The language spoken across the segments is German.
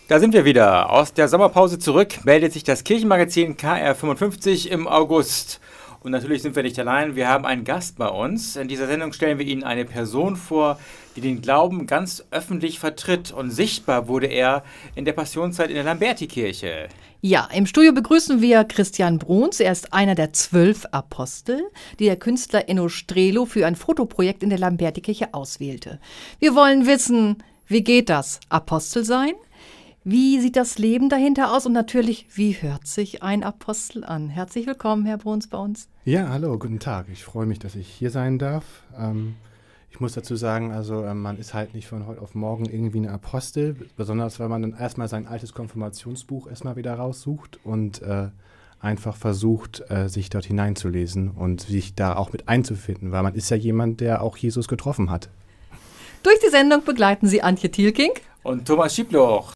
Da sind wir wieder. Aus der Sommerpause zurück meldet sich das Kirchenmagazin KR55 im August. Und natürlich sind wir nicht allein, wir haben einen Gast bei uns. In dieser Sendung stellen wir Ihnen eine Person vor, die den Glauben ganz öffentlich vertritt. Und sichtbar wurde er in der Passionszeit in der Lamberti-Kirche. Ja, im Studio begrüßen wir Christian Bruns. Er ist einer der 12 Apostel, die der Künstler Enno Strelo für ein Fotoprojekt in der Lamberti-Kirche auswählte. Wir wollen wissen, wie geht das, Apostel sein? Wie sieht das Leben dahinter aus? Und natürlich, wie hört sich ein Apostel an? Herzlich willkommen, Herr Bruns, bei uns. Ja, hallo, guten Tag. Ich freue mich, dass ich hier sein darf. Ich muss dazu sagen, also man ist halt nicht von heute auf morgen irgendwie ein Apostel, besonders weil man dann erstmal sein altes Konfirmationsbuch erstmal wieder raussucht und einfach versucht, sich dort hineinzulesen und sich da auch mit einzufinden, weil man ist ja jemand, der auch Jesus getroffen hat. Durch die Sendung begleiten Sie Antje Thielking und Thomas Schiebloch.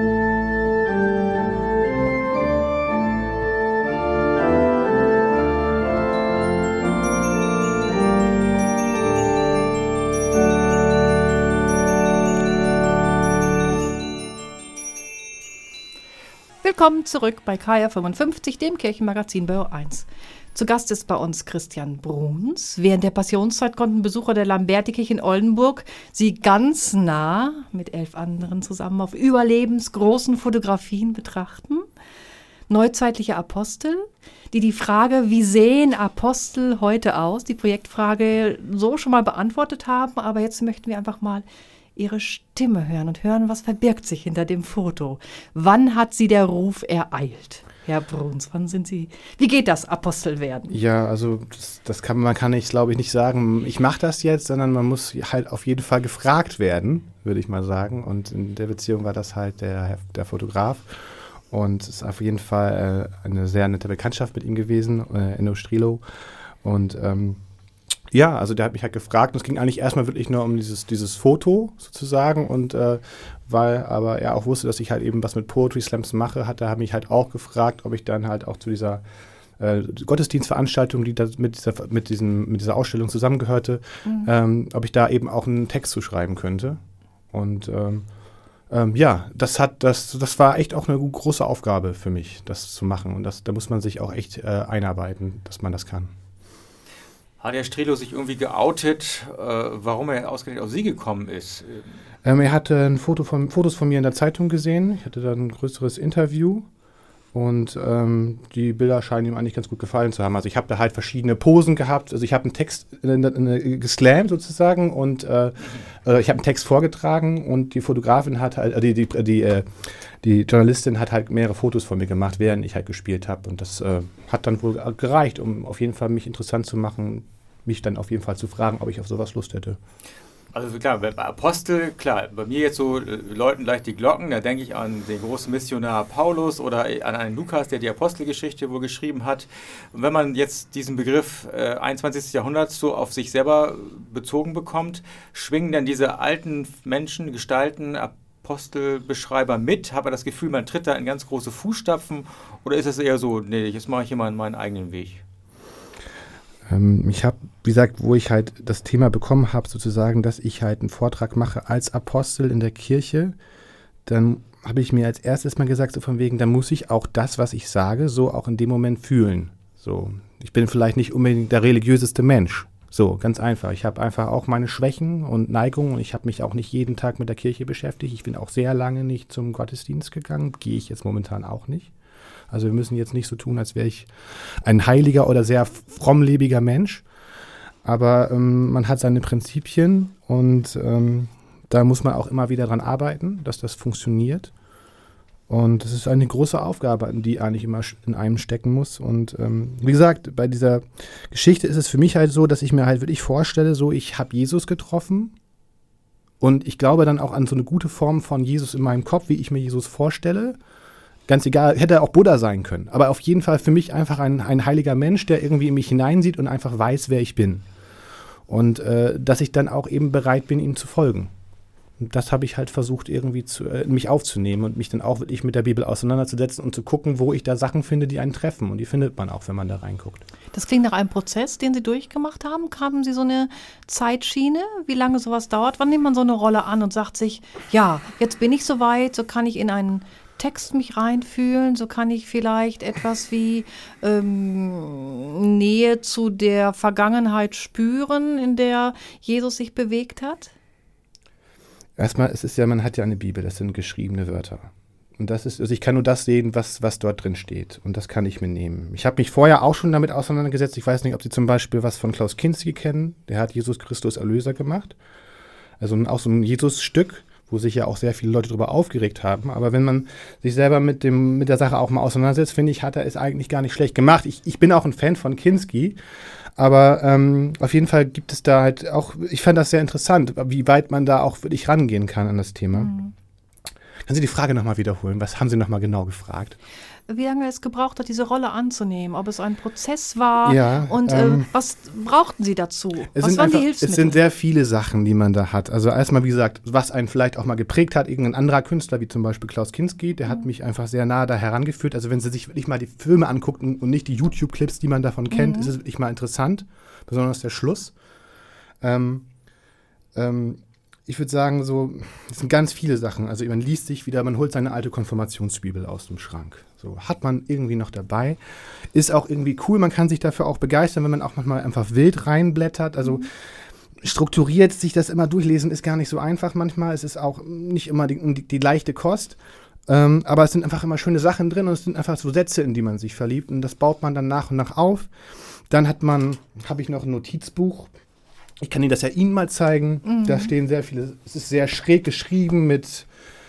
Willkommen zurück bei KR55, dem Kirchenmagazin bei O1. Zu Gast ist bei uns Christian Bruns. Während der Passionszeit konnten Besucher der Lamberti-Kirche in Oldenburg sie ganz nah mit 11 anderen zusammen auf überlebensgroßen Fotografien betrachten. Neuzeitliche Apostel, die die Frage, wie sehen Apostel heute aus, die Projektfrage so schon mal beantwortet haben. Aber jetzt möchten wir einfach mal Ihre Stimme hören und hören, was verbirgt sich hinter dem Foto. Wann hat Sie der Ruf ereilt? Herr Bruns, wann sind Sie, wie geht das, Apostel werden? Ja, also man kann ich, glaube ich, nicht sagen, ich mache das jetzt, sondern man muss halt auf jeden Fall gefragt werden, würde ich mal sagen. Und in der Beziehung war das halt der Fotograf. Und es ist auf jeden Fall eine sehr nette Bekanntschaft mit ihm gewesen, Enno Strelo. Und ja, also der hat mich halt gefragt, und es ging eigentlich erstmal wirklich nur um dieses Foto sozusagen und weil aber er auch wusste, dass ich halt eben was mit Poetry Slams mache, hat er mich halt auch gefragt, ob ich dann halt auch zu dieser Gottesdienstveranstaltung, die da mit dieser Ausstellung zusammengehörte, ob ich da eben auch einen Text zu schreiben könnte. Und ja, das war echt auch eine große Aufgabe für mich, das zu machen. Und da muss man sich auch echt einarbeiten, dass man das kann. Hat Herr Strelo sich irgendwie geoutet, warum er ausgerechnet auf Sie gekommen ist? Er hatte Fotos von mir in der Zeitung gesehen. Ich hatte dann ein größeres Interview und die Bilder scheinen ihm eigentlich ganz gut gefallen zu haben. Also ich habe da halt verschiedene Posen gehabt. Also ich habe einen Text geslammt sozusagen und ich habe einen Text vorgetragen und die Fotografin hat halt, die Journalistin hat halt mehrere Fotos von mir gemacht, während ich halt gespielt habe. Und das hat dann wohl gereicht, um auf jeden Fall mich interessant zu machen, mich dann auf jeden Fall zu fragen, ob ich auf sowas Lust hätte. Also klar, bei Apostel, klar, bei mir jetzt so läuten gleich die Glocken, da denke ich an den großen Missionar Paulus oder an einen Lukas, der die Apostelgeschichte wohl geschrieben hat. Und wenn man jetzt diesen Begriff 21. Jahrhunderts so auf sich selber bezogen bekommt, schwingen dann diese alten Menschen, Gestalten, Apostelbeschreiber mit? Hat man das Gefühl, man tritt da in ganz große Fußstapfen oder ist es eher so, nee, jetzt mache ich hier mal meinen eigenen Weg? Ich habe, wie gesagt, wo ich halt das Thema bekommen habe, sozusagen, dass ich halt einen Vortrag mache als Apostel in der Kirche, dann habe ich mir als erstes mal gesagt, so von wegen, dann muss ich auch das, was ich sage, so auch in dem Moment fühlen. So, ich bin vielleicht nicht unbedingt der religiöseste Mensch. So, ganz einfach. Ich habe einfach auch meine Schwächen und Neigungen und ich habe mich auch nicht jeden Tag mit der Kirche beschäftigt. Ich bin auch sehr lange nicht zum Gottesdienst gegangen, gehe ich jetzt momentan auch nicht. Also wir müssen jetzt nicht so tun, als wäre ich ein heiliger oder sehr frommlebiger Mensch. Aber man hat seine Prinzipien und da muss man auch immer wieder dran arbeiten, dass das funktioniert. Und das ist eine große Aufgabe, die eigentlich immer in einem stecken muss. Und wie gesagt, bei dieser Geschichte ist es für mich halt so, dass ich mir halt wirklich vorstelle, so ich habe Jesus getroffen und ich glaube dann auch an so eine gute Form von Jesus in meinem Kopf, wie ich mir Jesus vorstelle. Ganz egal, hätte auch Buddha sein können. Aber auf jeden Fall für mich einfach ein heiliger Mensch, der irgendwie in mich hineinsieht und einfach weiß, wer ich bin. Und dass ich dann auch eben bereit bin, ihm zu folgen. das habe ich halt versucht, irgendwie mich aufzunehmen und mich dann auch wirklich mit der Bibel auseinanderzusetzen und zu gucken, wo ich da Sachen finde, die einen treffen. Und die findet man auch, wenn man da reinguckt. Das klingt nach einem Prozess, den Sie durchgemacht haben. Haben Sie so eine Zeitschiene, wie lange sowas dauert? Wann nimmt man so eine Rolle an und sagt sich, ja, jetzt bin ich soweit, so kann ich in einen Text mich reinfühlen, so kann ich vielleicht etwas wie Nähe zu der Vergangenheit spüren, in der Jesus sich bewegt hat? Erstmal, es ist ja, man hat ja eine Bibel, das sind geschriebene Wörter. Und das ist, also ich kann nur das sehen, was dort drin steht. Und das kann ich mir nehmen. Ich habe mich vorher auch schon damit auseinandergesetzt. Ich weiß nicht, ob Sie zum Beispiel was von Klaus Kinski kennen. Der hat Jesus Christus Erlöser gemacht. Also auch so ein Jesus-Stück, wo sich ja auch sehr viele Leute darüber aufgeregt haben. Aber wenn man sich selber mit der Sache auch mal auseinandersetzt, finde ich, hat er es eigentlich gar nicht schlecht gemacht. Ich bin auch ein Fan von Kinski. Aber auf jeden Fall gibt es da halt auch, ich fand das sehr interessant, wie weit man da auch wirklich rangehen kann an das Thema. Mhm. Können Sie die Frage nochmal wiederholen? Was haben Sie nochmal genau gefragt? Wie lange es gebraucht hat, diese Rolle anzunehmen, ob es ein Prozess war und was brauchten Sie dazu? Was waren die Hilfsmittel? Es sind sehr viele Sachen, die man da hat. Also erstmal, wie gesagt, was einen vielleicht auch mal geprägt hat, irgendein anderer Künstler, wie zum Beispiel Klaus Kinski, der hat mich einfach sehr nah da herangeführt. Also wenn Sie sich wirklich mal die Filme angucken und nicht die YouTube-Clips, die man davon kennt, ist es wirklich mal interessant, besonders der Schluss. Ich würde sagen, so, es sind ganz viele Sachen. Also man liest sich wieder, man holt seine alte Konfirmationsbibel aus dem Schrank. So, hat man irgendwie noch dabei. Ist auch irgendwie cool, man kann sich dafür auch begeistern, wenn man auch manchmal einfach wild reinblättert. Also strukturiert sich das immer durchlesen, ist gar nicht so einfach manchmal. Es ist auch nicht immer die leichte Kost. Aber es sind einfach immer schöne Sachen drin und es sind einfach so Sätze, in die man sich verliebt. Und das baut man dann nach und nach auf. Dann habe ich noch ein Notizbuch. Ich kann Ihnen das ja Ihnen mal zeigen. Mhm. Da stehen sehr viele, es ist sehr schräg geschrieben ich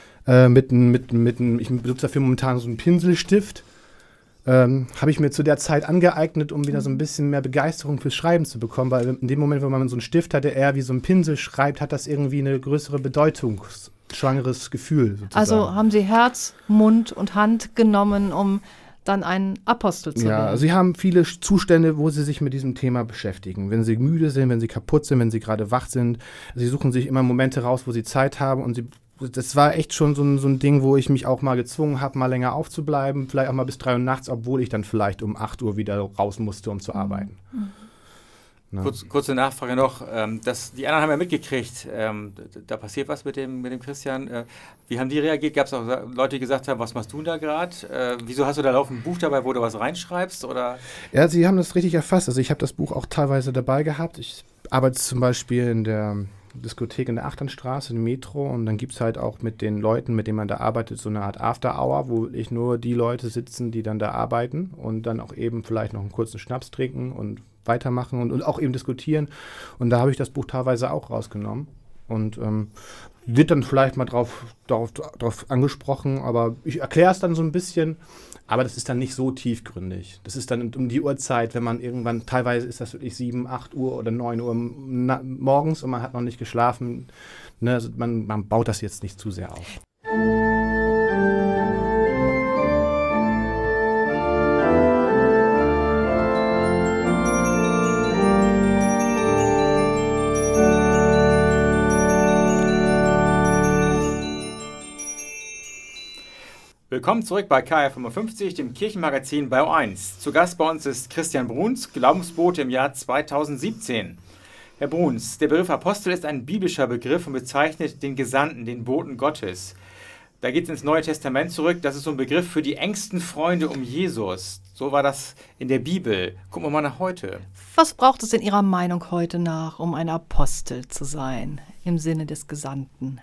benutze dafür momentan so einen Pinselstift. Habe ich mir zu der Zeit angeeignet, um wieder so ein bisschen mehr Begeisterung fürs Schreiben zu bekommen, weil in dem Moment, wo man so einen Stift hat, der eher wie so ein Pinsel schreibt, hat das irgendwie eine größere Bedeutung, schwangeres Gefühl sozusagen. Also haben Sie Herz, Mund und Hand genommen, um dann ein Apostel zu werden. Ja, also Sie haben viele Zustände, wo Sie sich mit diesem Thema beschäftigen. Wenn Sie müde sind, wenn Sie kaputt sind, wenn Sie gerade wach sind. Sie suchen sich immer Momente raus, wo Sie Zeit haben. Und das war echt schon so ein Ding, wo ich mich auch mal gezwungen habe, mal länger aufzubleiben. Vielleicht auch mal bis 3 Uhr nachts, obwohl ich dann vielleicht um 8 Uhr wieder raus musste, um zu arbeiten. Mhm. Kurze Nachfrage noch. Die anderen haben ja mitgekriegt, da passiert was mit dem Christian. Wie haben die reagiert? Gab es auch Leute, die gesagt haben, was machst du da gerade? Wieso hast du da laufend ein Buch dabei, wo du was reinschreibst? Oder? Ja, sie haben das richtig erfasst. Also ich habe das Buch auch teilweise dabei gehabt. Ich arbeite zum Beispiel in der Diskothek in der Achternstraße, im Metro. Und dann gibt es halt auch mit den Leuten, mit denen man da arbeitet, so eine Art After-Hour, wo ich nur die Leute sitzen, die dann da arbeiten und dann auch eben vielleicht noch einen kurzen Schnaps trinken und weitermachen und auch eben diskutieren. Und da habe ich das Buch teilweise auch rausgenommen. Und wird dann vielleicht mal darauf angesprochen, aber ich erkläre es dann so ein bisschen. Aber das ist dann nicht so tiefgründig. Das ist dann um die Uhrzeit, wenn man irgendwann, teilweise ist das wirklich 7, 8 Uhr oder 9 Uhr morgens und man hat noch nicht geschlafen. Ne, also man baut das jetzt nicht zu sehr auf. Willkommen zurück bei KR55, dem Kirchenmagazin bei O1. Zu Gast bei uns ist Christian Bruns, Glaubensbote im Jahr 2017. Herr Bruns, der Begriff Apostel ist ein biblischer Begriff und bezeichnet den Gesandten, den Boten Gottes. Da geht es ins Neue Testament zurück. Das ist so ein Begriff für die engsten Freunde um Jesus. So war das in der Bibel. Gucken wir mal nach heute. Was braucht es in Ihrer Meinung heute nach, um ein Apostel zu sein, im Sinne des Gesandten?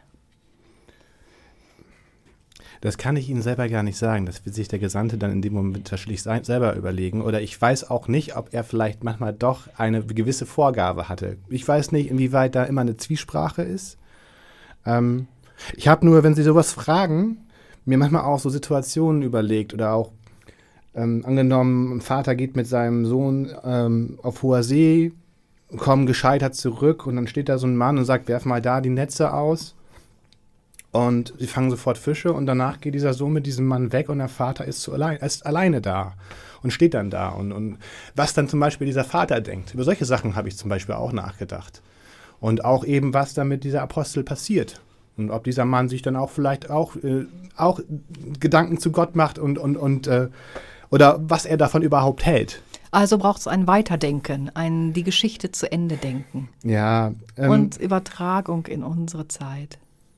Das kann ich Ihnen selber gar nicht sagen. Das wird sich der Gesandte dann in dem Moment wahrscheinlich selber überlegen. Oder ich weiß auch nicht, ob er vielleicht manchmal doch eine gewisse Vorgabe hatte. Ich weiß nicht, inwieweit da immer eine Zwiesprache ist. Ich habe nur, wenn Sie sowas fragen, mir manchmal auch so Situationen überlegt oder auch angenommen, ein Vater geht mit seinem Sohn auf hoher See, kommt gescheitert zurück und dann steht da so ein Mann und sagt, werf mal da die Netze aus. Und sie fangen sofort Fische und danach geht dieser Sohn mit diesem Mann weg und der Vater ist alleine da und steht dann da. Und was dann zum Beispiel dieser Vater denkt, über solche Sachen habe ich zum Beispiel auch nachgedacht. Und auch eben, was dann mit dieser Apostel passiert. Und ob dieser Mann sich dann auch vielleicht auch Gedanken zu Gott macht und oder was er davon überhaupt hält. Also braucht es ein Weiterdenken, die Geschichte zu Ende denken. Ja. Und Übertragung in unsere Zeit.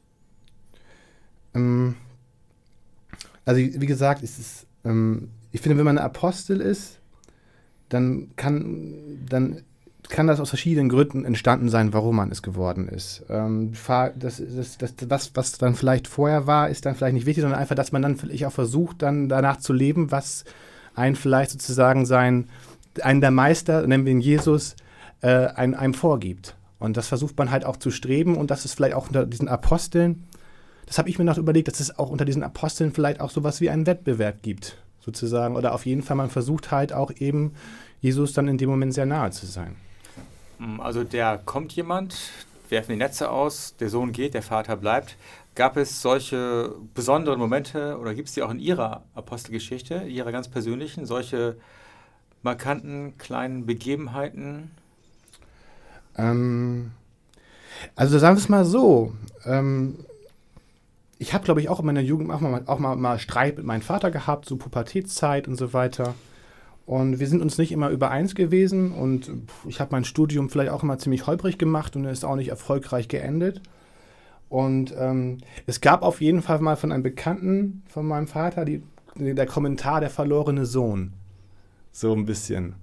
Also wie gesagt, ich finde, wenn man ein Apostel ist, dann kann das aus verschiedenen Gründen entstanden sein, warum man es geworden ist. Das, was dann vielleicht vorher war, ist dann vielleicht nicht wichtig, sondern einfach, dass man dann vielleicht auch versucht, dann danach zu leben, was einen vielleicht sozusagen einen der Meister, nennen wir ihn Jesus, einem vorgibt. Und das versucht man halt auch zu streben und das ist vielleicht auch unter diesen Aposteln, das habe ich mir noch überlegt, dass es auch unter diesen Aposteln vielleicht auch sowas wie einen Wettbewerb gibt, sozusagen. Oder auf jeden Fall, man versucht halt auch eben, Jesus dann in dem Moment sehr nahe zu sein. Also kommt jemand, werfen die Netze aus, der Sohn geht, der Vater bleibt. Gab es solche besonderen Momente oder gibt es die auch in Ihrer Apostelgeschichte, Ihrer ganz persönlichen, solche markanten kleinen Begebenheiten? Also sagen wir es mal so, ich habe, glaube ich, auch in meiner Jugend auch mal Streit mit meinem Vater gehabt, so Pubertätszeit und so weiter. Und wir sind uns nicht immer übereins gewesen und ich habe mein Studium vielleicht auch immer ziemlich holprig gemacht und es ist auch nicht erfolgreich geendet. Und es gab auf jeden Fall mal von einem Bekannten von meinem Vater der Kommentar, der verlorene Sohn. So ein bisschen.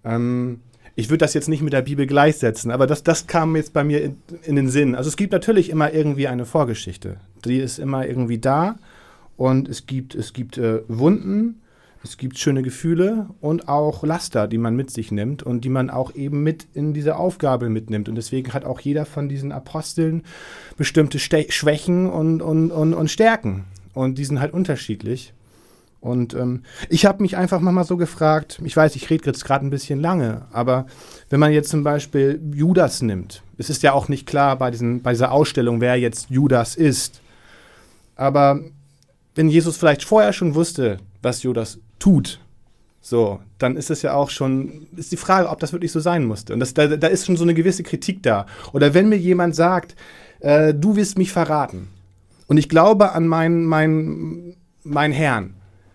Ich würde das jetzt nicht mit der Bibel gleichsetzen, aber das kam jetzt bei mir in den Sinn. Also es gibt natürlich immer irgendwie eine Vorgeschichte. Die ist immer irgendwie da und es gibt Wunden, es gibt schöne Gefühle und auch Laster, die man mit sich nimmt und die man auch eben mit in diese Aufgabe mitnimmt. Und deswegen hat auch jeder von diesen Aposteln bestimmte Schwächen und Stärken. Und die sind halt unterschiedlich. Und ich habe mich einfach mal so gefragt, ich weiß, ich rede jetzt gerade ein bisschen lange, aber wenn man jetzt zum Beispiel Judas nimmt, es ist ja auch nicht klar bei dieser Ausstellung, wer jetzt Judas ist. Aber wenn Jesus vielleicht vorher schon wusste, was Judas tut, so, dann ist es ja auch schon, ist die Frage, ob das wirklich so sein musste. Und da ist schon so eine gewisse Kritik da. Oder wenn mir jemand sagt, du wirst mich verraten und ich glaube an meinen Herrn,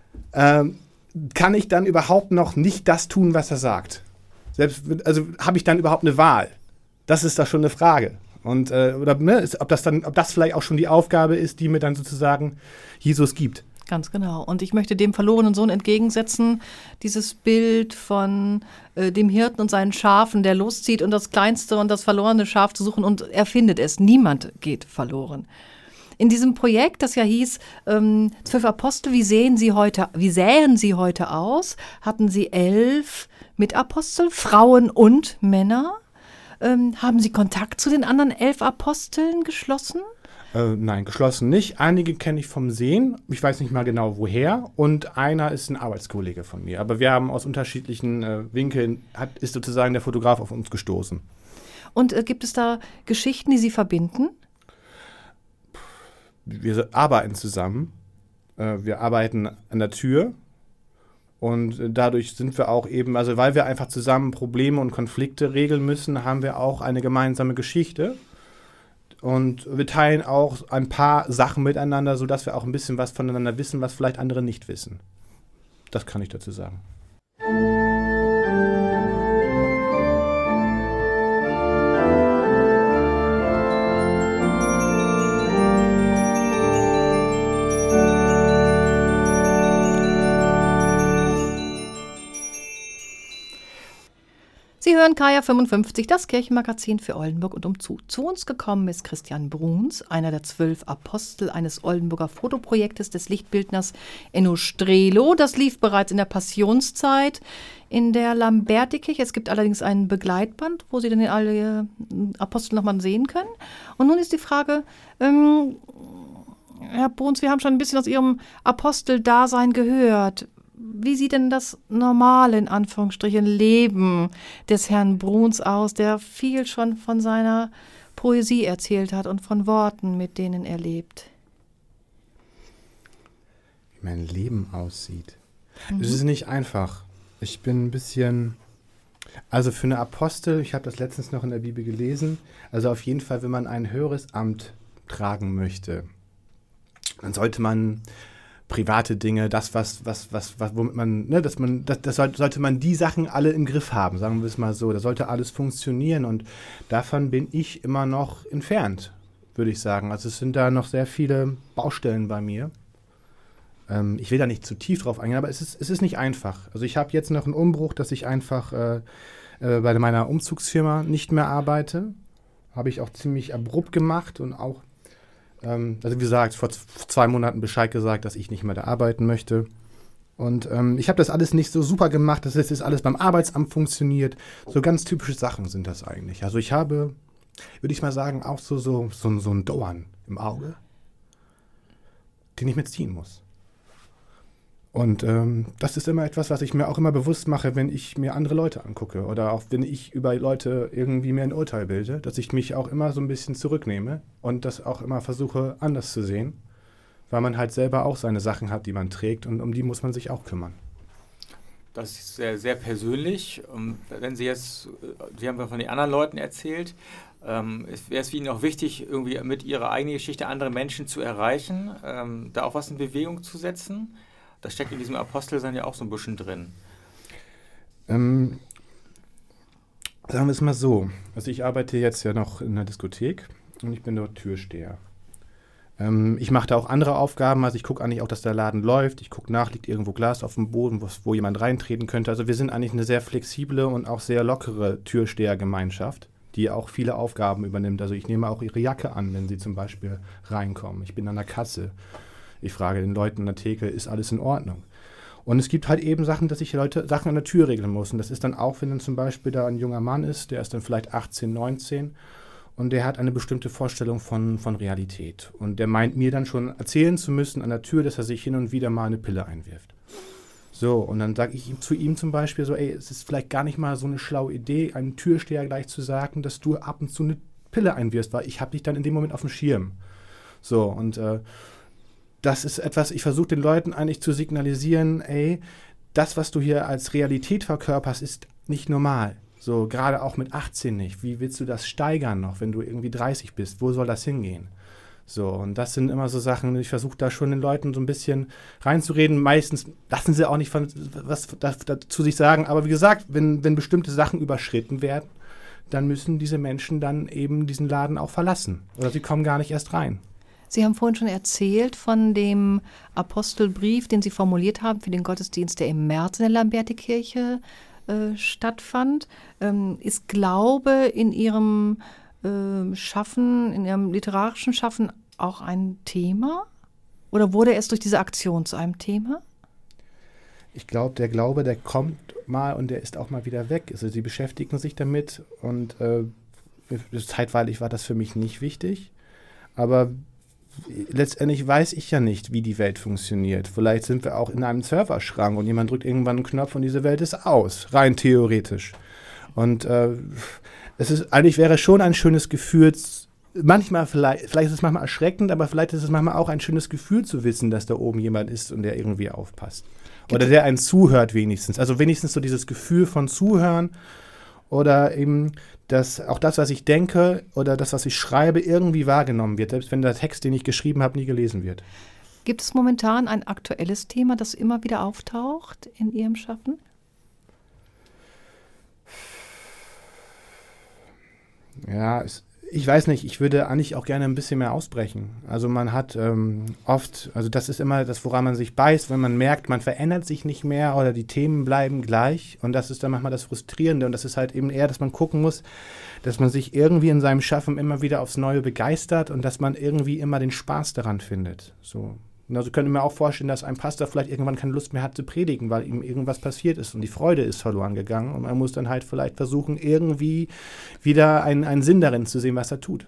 kann ich dann überhaupt noch nicht das tun, was er sagt? Also habe ich dann überhaupt eine Wahl? Das ist da schon eine Frage. Und ob das vielleicht auch schon die Aufgabe ist, die mir dann sozusagen Jesus gibt. Ganz genau. Und ich möchte dem verlorenen Sohn entgegensetzen, dieses Bild von dem Hirten und seinen Schafen, der loszieht und das kleinste und das verlorene Schaf zu suchen und er findet es. Niemand geht verloren. In diesem Projekt, das ja hieß 12 Apostel, wie sähen Sie heute aus? Hatten Sie 11 Mitapostel, Frauen und Männer? Haben Sie Kontakt zu den anderen 11 Aposteln geschlossen? Nein, geschlossen nicht. Einige kenne ich vom Sehen. Ich weiß nicht mal genau woher. Und einer ist ein Arbeitskollege von mir. Aber wir haben aus unterschiedlichen Winkeln, ist sozusagen der Fotograf auf uns gestoßen. Und gibt es da Geschichten, die Sie verbinden? Wir arbeiten zusammen. Wir arbeiten an der Tür. Und dadurch sind wir auch eben, also weil wir einfach zusammen Probleme und Konflikte regeln müssen, haben wir auch eine gemeinsame Geschichte. Und wir teilen auch ein paar Sachen miteinander, sodass wir auch ein bisschen was voneinander wissen, was vielleicht andere nicht wissen. Das kann ich dazu sagen. Sie hören Kaya 55, das Kirchenmagazin für Oldenburg und umzu. Zu uns gekommen ist Christian Bruns, einer der 12 Apostel eines Oldenburger Fotoprojektes des Lichtbildners Enno Strelo. Das lief bereits in der Passionszeit in der Lambertikirche. Es gibt allerdings ein Begleitband, wo Sie dann alle Apostel nochmal sehen können. Und nun ist die Frage, Herr Bruns, wir haben schon ein bisschen aus Ihrem Aposteldasein gehört. Wie sieht denn das normale, in Anführungsstrichen, Leben des Herrn Bruns aus, der viel schon von seiner Poesie erzählt hat und von Worten, mit denen er lebt? Wie mein Leben aussieht. Es ist nicht einfach. Ich bin ein bisschen, also für eine Apostel, ich habe das letztens noch in der Bibel gelesen, also auf jeden Fall, wenn man ein höheres Amt tragen möchte, dann sollte man private Dinge, das, womit man, ne, sollte man die Sachen alle im Griff haben, sagen wir es mal so. Da sollte alles funktionieren und davon bin ich immer noch entfernt, würde ich sagen. Also es sind da noch sehr viele Baustellen bei mir. Ich will da nicht zu tief drauf eingehen, aber es ist nicht einfach. Also ich habe jetzt noch einen Umbruch, dass ich einfach bei meiner Umzugsfirma nicht mehr arbeite. Habe ich auch ziemlich abrupt gemacht und auch also wie gesagt, vor 2 Monaten Bescheid gesagt, dass ich nicht mehr da arbeiten möchte. Und ich habe das alles nicht so super gemacht, dass das jetzt alles beim Arbeitsamt funktioniert. So ganz typische Sachen sind das eigentlich. Also ich habe, würde ich mal sagen, auch so ein Dauern im Auge, den ich mir ziehen muss. Und das ist immer etwas, was ich mir auch immer bewusst mache, wenn ich mir andere Leute angucke oder auch wenn ich über Leute irgendwie mir ein Urteil bilde, dass ich mich auch immer so ein bisschen zurücknehme und das auch immer versuche anders zu sehen, weil man halt selber auch seine Sachen hat, die man trägt und um die muss man sich auch kümmern. Das ist sehr, sehr persönlich. Wenn Sie jetzt, Sie haben von den anderen Leuten erzählt, wäre es für Ihnen auch wichtig, irgendwie mit Ihrer eigenen Geschichte andere Menschen zu erreichen, da auch was in Bewegung zu setzen? Das steckt in diesem Apostelsein ja auch so ein bisschen drin. Sagen wir es mal so. Also ich arbeite jetzt ja noch in einer Diskothek und ich bin dort Türsteher. Ich mache da auch andere Aufgaben, also ich gucke eigentlich auch, dass der Laden läuft. Ich gucke nach, liegt irgendwo Glas auf dem Boden, wo jemand reintreten könnte. Also wir sind eigentlich eine sehr flexible und auch sehr lockere Türstehergemeinschaft, die auch viele Aufgaben übernimmt. Also ich nehme auch ihre Jacke an, wenn sie zum Beispiel reinkommen. Ich bin an der Kasse. Ich frage den Leuten an der Theke, ist alles in Ordnung? Und es gibt halt eben Sachen, dass ich Sachen an der Tür regeln muss. Und das ist dann auch, wenn dann zum Beispiel da ein junger Mann ist, der ist dann vielleicht 18, 19 und der hat eine bestimmte Vorstellung von Realität. Und der meint mir dann schon erzählen zu müssen an der Tür, dass er sich hin und wieder mal eine Pille einwirft. So, und dann sage ich zu ihm zum Beispiel so, ey, es ist vielleicht gar nicht mal so eine schlaue Idee, einem Türsteher gleich zu sagen, dass du ab und zu eine Pille einwirfst, weil ich habe dich dann in dem Moment auf dem Schirm. So, und das ist etwas, ich versuche den Leuten eigentlich zu signalisieren, ey, das, was du hier als Realität verkörperst, ist nicht normal. So, gerade auch mit 18 nicht. Wie willst du das steigern noch, wenn du irgendwie 30 bist? Wo soll das hingehen? So, und das sind immer so Sachen, ich versuche da schon den Leuten so ein bisschen reinzureden. Meistens lassen sie auch nicht was dazu sich sagen. Aber wie gesagt, wenn bestimmte Sachen überschritten werden, dann müssen diese Menschen dann eben diesen Laden auch verlassen. Oder sie kommen gar nicht erst rein. Sie haben vorhin schon erzählt von dem Apostelbrief, den Sie formuliert haben für den Gottesdienst, der im März in der Lamberti-Kirche stattfand. Ist Glaube in Ihrem Schaffen, in Ihrem literarischen Schaffen auch ein Thema? Oder wurde es durch diese Aktion zu einem Thema? Ich glaube, der Glaube, der kommt mal und der ist auch mal wieder weg. Also sie beschäftigen sich damit und zeitweilig war das für mich nicht wichtig. Aber letztendlich weiß ich ja nicht, wie die Welt funktioniert. Vielleicht sind wir auch in einem Serverschrank und jemand drückt irgendwann einen Knopf und diese Welt ist aus, rein theoretisch. Und eigentlich wäre schon ein schönes Gefühl, manchmal vielleicht ist es manchmal erschreckend, aber vielleicht ist es manchmal auch ein schönes Gefühl zu wissen, dass da oben jemand ist und der irgendwie aufpasst. Oder der einen zuhört wenigstens. Also wenigstens so dieses Gefühl von Zuhören oder eben, dass auch das, was ich denke oder das, was ich schreibe, irgendwie wahrgenommen wird, selbst wenn der Text, den ich geschrieben habe, nie gelesen wird. Gibt es momentan ein aktuelles Thema, das immer wieder auftaucht in Ihrem Schaffen? Ja, ich weiß nicht, ich würde eigentlich auch gerne ein bisschen mehr ausbrechen. Also man hat oft, also das ist immer das, woran man sich beißt, wenn man merkt, man verändert sich nicht mehr oder die Themen bleiben gleich und das ist dann manchmal das Frustrierende und das ist halt eben eher, dass man gucken muss, dass man sich irgendwie in seinem Schaffen immer wieder aufs Neue begeistert und dass man irgendwie immer den Spaß daran findet. So. Also könnte mir auch vorstellen, dass ein Pastor vielleicht irgendwann keine Lust mehr hat zu predigen, weil ihm irgendwas passiert ist und die Freude ist verloren gegangen und man muss dann halt vielleicht versuchen, irgendwie wieder einen Sinn darin zu sehen, was er tut.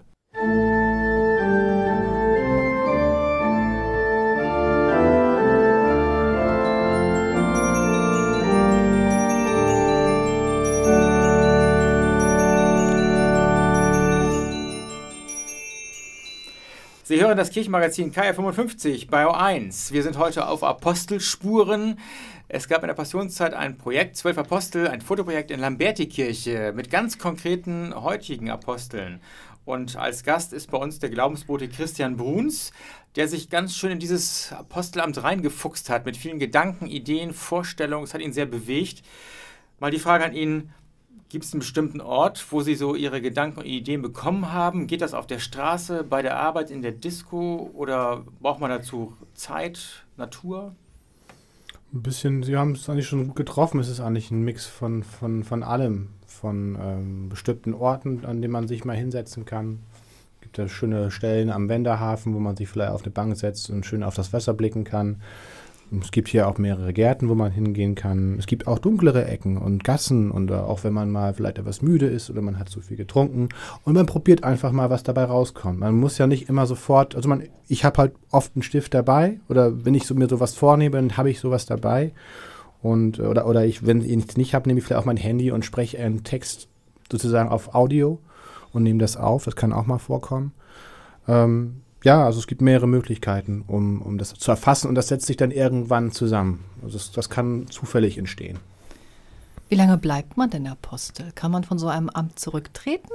Sie hören das Kirchenmagazin KR55 bei O1. Wir sind heute auf Apostelspuren. Es gab in der Passionszeit ein Projekt, 12 Apostel, ein Fotoprojekt in Lamberti-Kirche mit ganz konkreten heutigen Aposteln. Und als Gast ist bei uns der Glaubensbote Christian Bruns, der sich ganz schön in dieses Apostelamt reingefuchst hat, mit vielen Gedanken, Ideen, Vorstellungen. Es hat ihn sehr bewegt. Mal die Frage an ihn: Gibt es einen bestimmten Ort, wo Sie so Ihre Gedanken und Ideen bekommen haben? Geht das auf der Straße, bei der Arbeit, in der Disco oder braucht man dazu Zeit, Natur? Ein bisschen, Sie haben es eigentlich schon gut getroffen. Es ist eigentlich ein Mix von allem. Von bestimmten Orten, an denen man sich mal hinsetzen kann. Es gibt ja schöne Stellen am Wenderhafen, wo man sich vielleicht auf eine Bank setzt und schön auf das Wasser blicken kann. Es gibt hier auch mehrere Gärten, wo man hingehen kann. Es gibt auch dunklere Ecken und Gassen und auch wenn man mal vielleicht etwas müde ist oder man hat zu viel getrunken und man probiert einfach mal, was dabei rauskommt. Man muss ja nicht immer sofort, ich habe halt oft einen Stift dabei oder wenn ich mir sowas vornehme, dann habe ich sowas dabei. Und, oder wenn ich es nicht habe, nehme ich vielleicht auch mein Handy und spreche einen Text sozusagen auf Audio und nehme das auf. Das kann auch mal vorkommen. Also es gibt mehrere Möglichkeiten, um das zu erfassen und das setzt sich dann irgendwann zusammen. Also das kann zufällig entstehen. Wie lange bleibt man denn Apostel? Kann man von so einem Amt zurücktreten?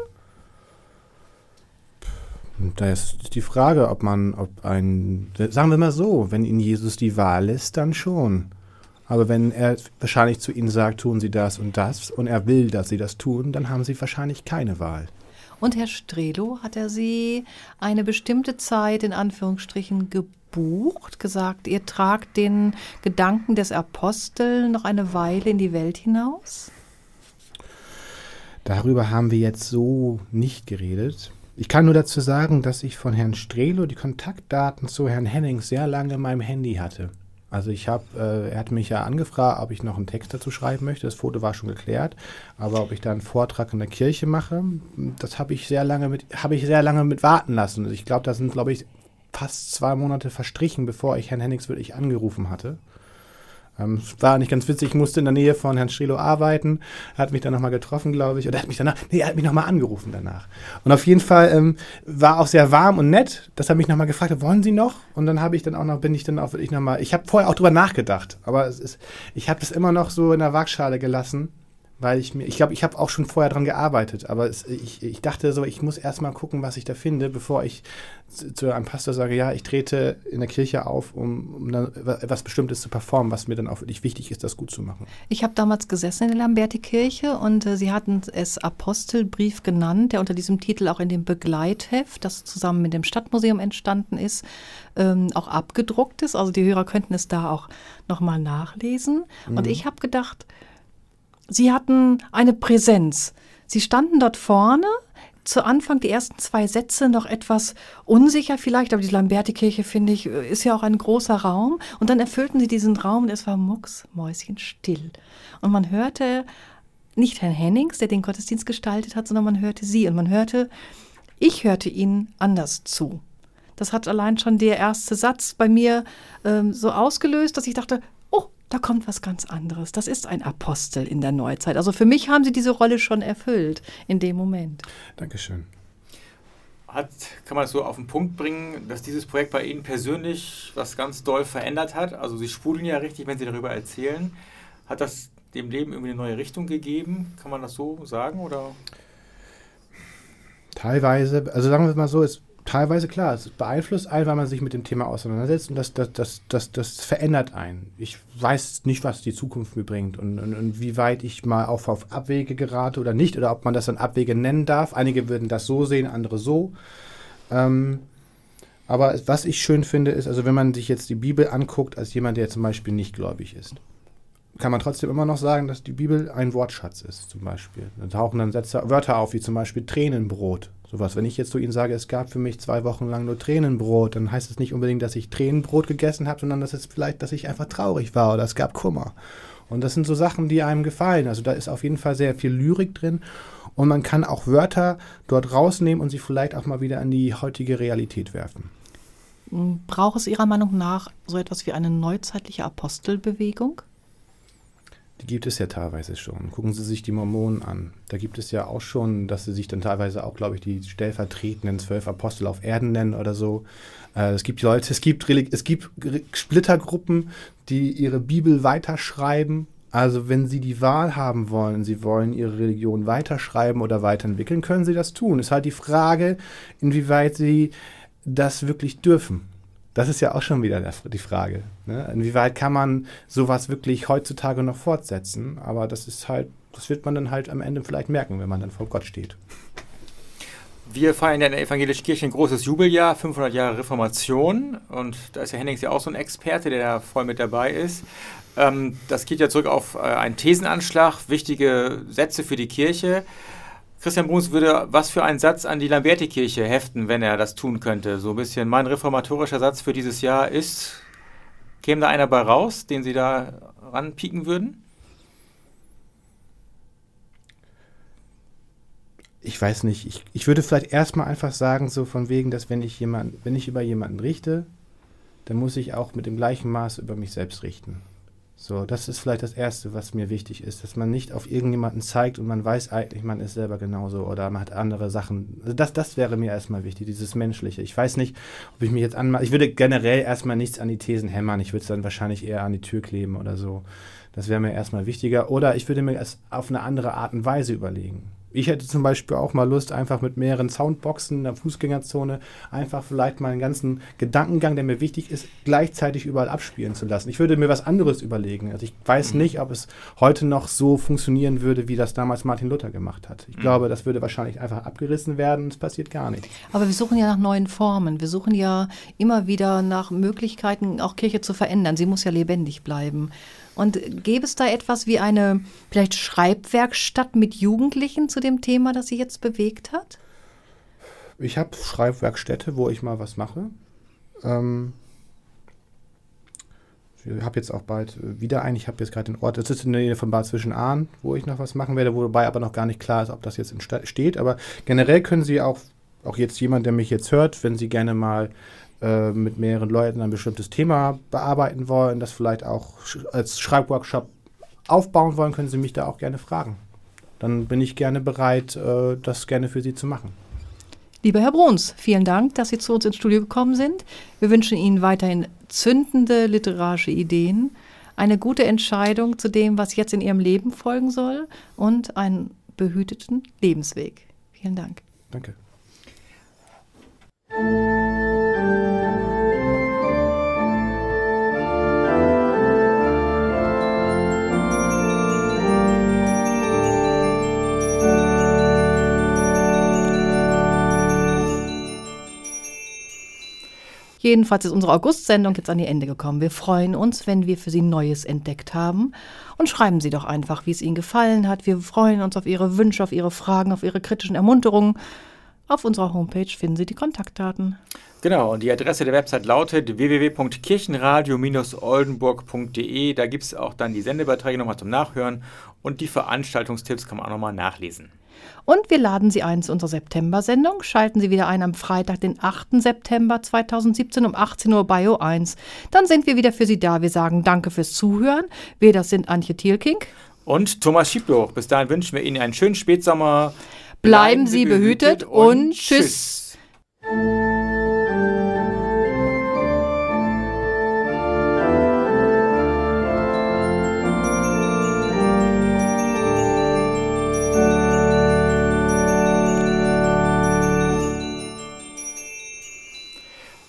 Da ist die Frage, sagen wir mal so, wenn Ihnen Jesus die Wahl lässt, dann schon. Aber wenn er wahrscheinlich zu Ihnen sagt, tun Sie das und er will, dass Sie das tun, dann haben Sie wahrscheinlich keine Wahl. Und Herr Strelo, hat er Sie eine bestimmte Zeit in Anführungsstrichen gebucht, gesagt, ihr tragt den Gedanken des Apostels noch eine Weile in die Welt hinaus? Darüber haben wir jetzt so nicht geredet. Ich kann nur dazu sagen, dass ich von Herrn Strelo die Kontaktdaten zu Herrn Hennings sehr lange in meinem Handy hatte. Also er hat mich ja angefragt, ob ich noch einen Text dazu schreiben möchte. Das Foto war schon geklärt. Aber ob ich da einen Vortrag in der Kirche mache, das habe ich sehr lange mit warten lassen. Also ich glaube, da sind, fast 2 Monate verstrichen, bevor ich Herrn Hennings wirklich angerufen hatte. Es war nicht ganz witzig, ich musste in der Nähe von Herrn Strelo arbeiten. Er hat mich dann nochmal getroffen, glaube ich. Oder er hat mich nochmal angerufen danach. Und auf jeden Fall war auch sehr warm und nett, dass er mich nochmal gefragt hat, wollen Sie noch? Und dann ich habe vorher auch drüber nachgedacht, aber ich habe das immer noch so in der Waagschale gelassen, weil ich glaube, ich habe auch schon vorher dran gearbeitet, aber ich dachte so, ich muss erst mal gucken, was ich da finde, bevor ich zu einem Pastor sage, ja, ich trete in der Kirche auf, um dann etwas Bestimmtes zu performen, was mir dann auch wirklich wichtig ist, das gut zu machen. Ich habe damals gesessen in der Lamberti-Kirche und Sie hatten es Apostelbrief genannt, der unter diesem Titel auch in dem Begleitheft, das zusammen mit dem Stadtmuseum entstanden ist, auch abgedruckt ist. Also die Hörer könnten es da auch nochmal nachlesen. Mhm. Und ich habe gedacht, Sie hatten eine Präsenz. Sie standen dort vorne, zu Anfang die ersten 2 Sätze noch etwas unsicher vielleicht, aber die Lamberti-Kirche, finde ich, ist ja auch ein großer Raum. Und dann erfüllten sie diesen Raum und es war mucksmäuschenstill. Und man hörte nicht Herrn Hennings, der den Gottesdienst gestaltet hat, sondern man hörte Sie. Und ich hörte Ihnen anders zu. Das hat allein schon der erste Satz bei mir so ausgelöst, dass ich dachte, da kommt was ganz anderes. Das ist ein Apostel in der Neuzeit. Also für mich haben Sie diese Rolle schon erfüllt in dem Moment. Dankeschön. Kann man das so auf den Punkt bringen, dass dieses Projekt bei Ihnen persönlich was ganz doll verändert hat? Also Sie sprudeln ja richtig, wenn Sie darüber erzählen. Hat das dem Leben irgendwie eine neue Richtung gegeben? Kann man das so sagen? Oder? Teilweise, also sagen wir es mal so, teilweise klar, es beeinflusst einen, weil man sich mit dem Thema auseinandersetzt und das verändert einen. Ich weiß nicht, was die Zukunft mir bringt und wie weit ich mal auf Abwege gerate oder nicht oder ob man das dann Abwege nennen darf. Einige würden das so sehen, andere so. Aber was ich schön finde, ist, also wenn man sich jetzt die Bibel anguckt, als jemand, der zum Beispiel nicht gläubig ist, kann man trotzdem immer noch sagen, dass die Bibel ein Wortschatz ist, zum Beispiel. Da tauchen dann Wörter auf, wie zum Beispiel Tränenbrot. Sowas. Wenn ich jetzt zu Ihnen sage, es gab für mich 2 Wochen lang nur Tränenbrot, dann heißt es nicht unbedingt, dass ich Tränenbrot gegessen habe, sondern dass es vielleicht, dass ich einfach traurig war oder es gab Kummer. Und das sind so Sachen, die einem gefallen. Also da ist auf jeden Fall sehr viel Lyrik drin und man kann auch Wörter dort rausnehmen und sie vielleicht auch mal wieder an die heutige Realität werfen. Braucht es Ihrer Meinung nach so etwas wie eine neuzeitliche Apostelbewegung? Die gibt es ja teilweise schon. Gucken Sie sich die Mormonen an. Da gibt es ja auch schon, dass sie sich dann teilweise auch, glaube ich, die stellvertretenden 12 Apostel auf Erden nennen oder so. Es gibt Splittergruppen, die ihre Bibel weiterschreiben Also wenn Sie die Wahl haben wollen, Sie wollen Ihre Religion weiterschreiben oder weiterentwickeln, können Sie das tun. Ist halt die Frage, inwieweit Sie das wirklich dürfen. Das ist ja auch schon wieder die Frage. Ne? Inwieweit kann man sowas wirklich heutzutage noch fortsetzen? Aber das wird man dann halt am Ende vielleicht merken, wenn man dann vor Gott steht. Wir feiern ja in der Evangelischen Kirche ein großes Jubeljahr, 500 Jahre Reformation. Und da ist ja Hennings ja auch so ein Experte, der da voll mit dabei ist. Das geht ja zurück auf einen Thesenanschlag, wichtige Sätze für die Kirche. Christian Bruns würde was für einen Satz an die Lamberti-Kirche heften, wenn er das tun könnte? So ein bisschen mein reformatorischer Satz für dieses Jahr ist, käme da einer bei raus, den Sie da ranpieken würden? Ich weiß nicht. Ich würde vielleicht erstmal einfach sagen, so von wegen, dass wenn ich über jemanden richte, dann muss ich auch mit dem gleichen Maß über mich selbst richten. So, das ist vielleicht das Erste, was mir wichtig ist, dass man nicht auf irgendjemanden zeigt und man weiß eigentlich, man ist selber genauso oder man hat andere Sachen. Also das wäre mir erstmal wichtig, dieses Menschliche. Ich weiß nicht, ob ich mich jetzt ich würde generell erstmal nichts an die Thesen hämmern, ich würde es dann wahrscheinlich eher an die Tür kleben oder so. Das wäre mir erstmal wichtiger. Oder ich würde mir es auf eine andere Art und Weise überlegen. Ich hätte zum Beispiel auch mal Lust, einfach mit mehreren Soundboxen in der Fußgängerzone einfach vielleicht mal einen ganzen Gedankengang, der mir wichtig ist, gleichzeitig überall abspielen zu lassen. Ich würde mir was anderes überlegen. Also ich weiß nicht, ob es heute noch so funktionieren würde, wie das damals Martin Luther gemacht hat. Ich glaube, das würde wahrscheinlich einfach abgerissen werden und es passiert gar nicht. Aber wir suchen ja nach neuen Formen. Wir suchen ja immer wieder nach Möglichkeiten, auch Kirche zu verändern. Sie muss ja lebendig bleiben. Und gäbe es da etwas wie eine vielleicht Schreibwerkstatt mit Jugendlichen zu dem Thema, das Sie jetzt bewegt hat? Ich habe Schreibwerkstätte, wo ich mal was mache. Ich habe jetzt auch bald wieder einen. Ich habe jetzt gerade den Ort, das ist in der Nähe von Bad Zwischenahn, wo ich noch was machen werde, wobei aber noch gar nicht klar ist, ob das jetzt steht. Aber generell können Sie auch jetzt jemand, der mich jetzt hört, wenn Sie gerne mal mit mehreren Leuten ein bestimmtes Thema bearbeiten wollen, das vielleicht auch als Schreibworkshop aufbauen wollen, können Sie mich da auch gerne fragen. Dann bin ich gerne bereit, das gerne für Sie zu machen. Lieber Herr Bruns, vielen Dank, dass Sie zu uns ins Studio gekommen sind. Wir wünschen Ihnen weiterhin zündende literarische Ideen, eine gute Entscheidung zu dem, was jetzt in Ihrem Leben folgen soll und einen behüteten Lebensweg. Vielen Dank. Danke. Jedenfalls ist unsere August-Sendung jetzt an ihr Ende gekommen. Wir freuen uns, wenn wir für Sie Neues entdeckt haben. Und schreiben Sie doch einfach, wie es Ihnen gefallen hat. Wir freuen uns auf Ihre Wünsche, auf Ihre Fragen, auf Ihre kritischen Ermunterungen. Auf unserer Homepage finden Sie die Kontaktdaten. Genau, und die Adresse der Website lautet www.kirchenradio-oldenburg.de. Da gibt es auch dann die Sendebeiträge nochmal zum Nachhören und die Veranstaltungstipps kann man auch nochmal nachlesen. Und wir laden Sie ein zu unserer September-Sendung. Schalten Sie wieder ein am Freitag, den 8. September 2017 um 18 Uhr bei O1. Dann sind wir wieder für Sie da. Wir sagen Danke fürs Zuhören. Wir, das sind Antje Thielking und Thomas Schiebloch. Bis dahin wünschen wir Ihnen einen schönen Spätsommer. Bleiben Sie behütet und tschüss.